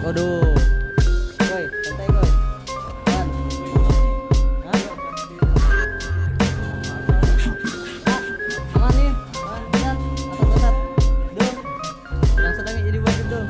Waduh. Woi, santai woi. Kan. Hah? Aman nih. Aman, benar. Atas. Duh. Yang sedang jadi wasit tuh.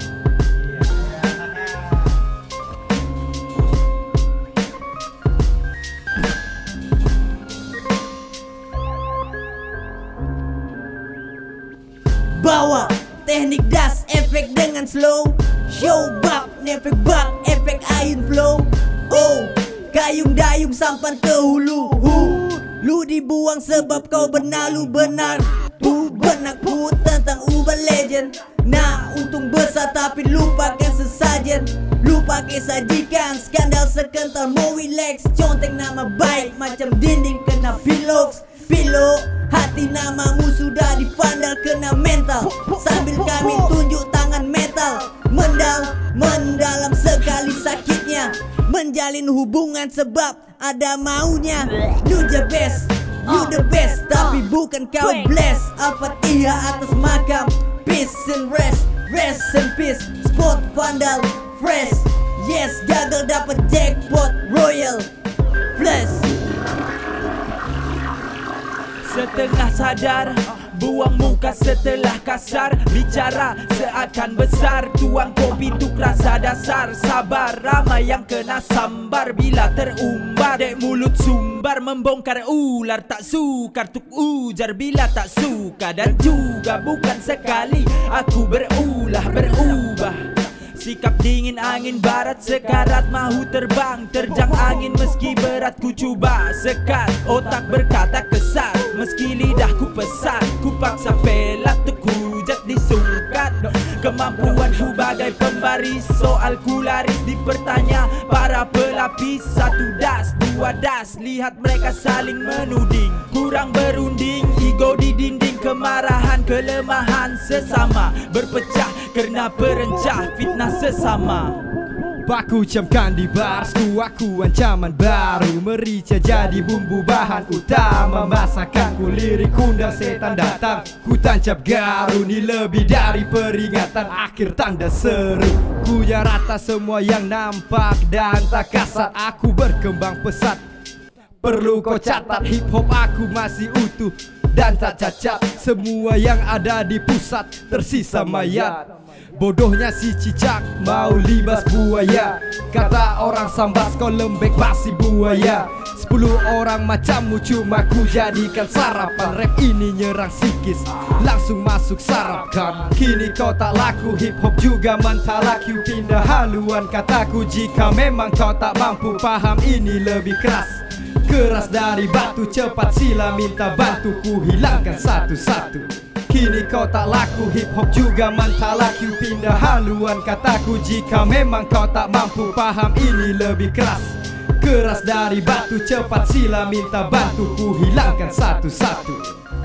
Bawa teknik das, efek dengan slow. Show bak, efek bak, efek ayun flow. Oh, gayung dayung sampan ke hulu. Lu dibuang sebab kau benalu benar. Benak pu tentang urban legend. Nah, untung besar tapi lupakan sesajen. Lu pakai sajikan, skandal sekental mau relax. Contek nama baik macam dinding kena piloks. Pilo, hati namamu sudah dipandang kena mental. Sambil kami tunjuk tangan metal. Mendalam sekali sakitnya. Menjalin hubungan sebab ada maunya. You the best, you the best. Tapi bukan kau bless. Al-Fatihah atas makam. Peace and rest, rest and peace. Spot vandal, fresh. Yes, gagal dapat jackpot royal flash. Setengah sadar, buang muka setelah kasar. Bicara seakan besar, tuang kopi tuk rasa dasar. Sabar, ramai yang kena sambar bila terumbar. Dek mulut sumbar, membongkar ular. Tak sukar tuk ujar bila tak suka. Dan juga bukan sekali aku berubah. Sikap dingin angin barat sekarat. Mahu terbang, terjang angin meski berat ku cuba sekat. Otak berkata kesat, meski lidahku pesat. Ku paksa pelat tuk hujat disungkat. Kemampuanku bagai pembaris, soalku laris dipertanya para pelapis. Satu das, dua das, lihat mereka saling menuding. Kurang berunding, ego di dinding. Kemarahan, kelemahan sesama berpecah karena perencah fitnah sesama. Baku camkan di barsku, aku ancaman baru. Merica jadi bumbu bahan utama masakanku. Lirik undang setan datang, ku tancap garu. Ini lebih dari peringatan, akhir tanda seru. Ku yang rata semua yang nampak dan tak kasat. Aku berkembang pesat, perlu kau catat. Hip hop aku masih utuh dan tak cacat. Semua yang ada di pusat tersisa mayat. Bodohnya si cicak mau libas buaya. Kata orang sambas kau lembek basi buaya. 10 orang macammu cuma ku jadikan sarapan. Rap ini nyerang psikis, langsung masuk sarapkan. Kini kau tak laku, hip hop juga mentalaku. Pindah haluan kataku jika memang kau tak mampu paham. Ini lebih keras dari batu. Cepat sila minta bantu, ku hilangkan satu-satu. Kini kau tak laku, hip hop juga mentalaku. Pindah haluan kataku jika memang kau tak mampu paham. Ini lebih keras dari batu. Cepat sila minta bantu, ku hilangkan satu-satu.